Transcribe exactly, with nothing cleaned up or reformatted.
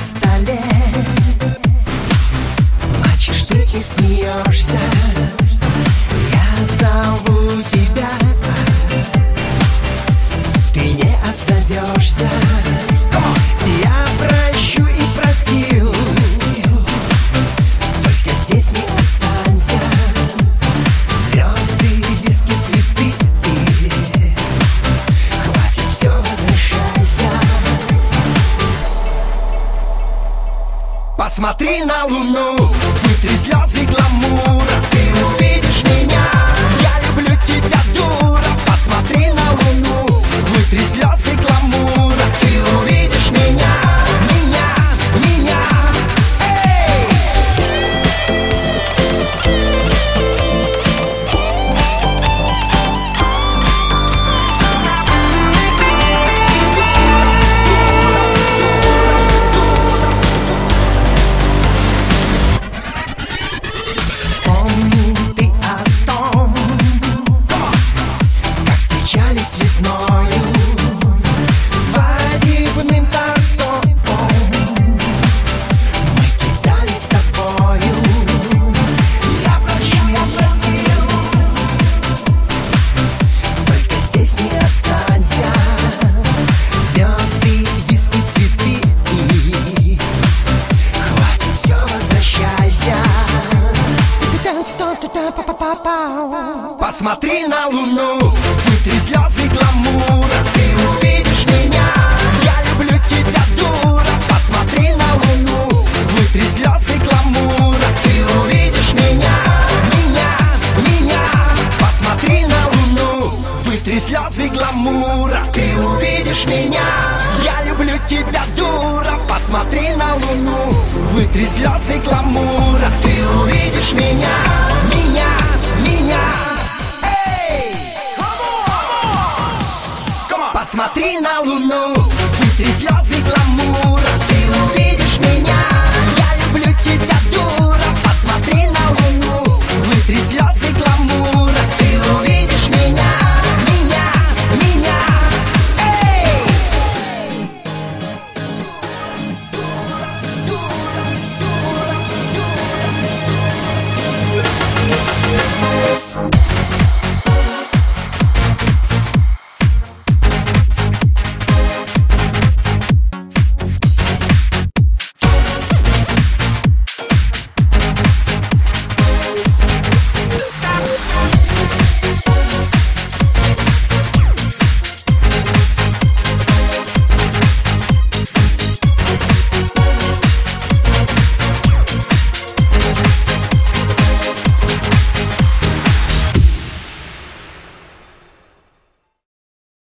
столе. Плачешь ты и смеешься. Я зову тебя, ты не отзовешься. Я прощу и простил, только здесь не останься. Звезды, диски, цветы, хватит, все, возвращайся. Посмотри на луну, вытри слезы гламура, ты увидишь меня. Я люблю тебя, дура. Посмотри на луну, вытри слезы гламура, ты увидишь меня, меня, меня. Эй! Вспомни ты о том, как встречались весною, свадебным тортом мы кидались с тобою. Я прощу, я простил, только здесь не останься. Звезды, диски, цветы, хватит, все, возвращайся. Посмотри на луну, вытри слезы гламура, ты увидишь меня. Я люблю тебя, дура. Посмотри на луну, вытри слезы гламура, ты увидишь меня, меня, меня. Посмотри на луну, вытри слезы гламура, ты увидишь меня. Я люблю тебя, дура. Посмотри на луну, вытри слезы гламура, ты увидишь меня, меня, меня. Эй! Посмотри на луну, вытри слезы гламура, ты увидишь.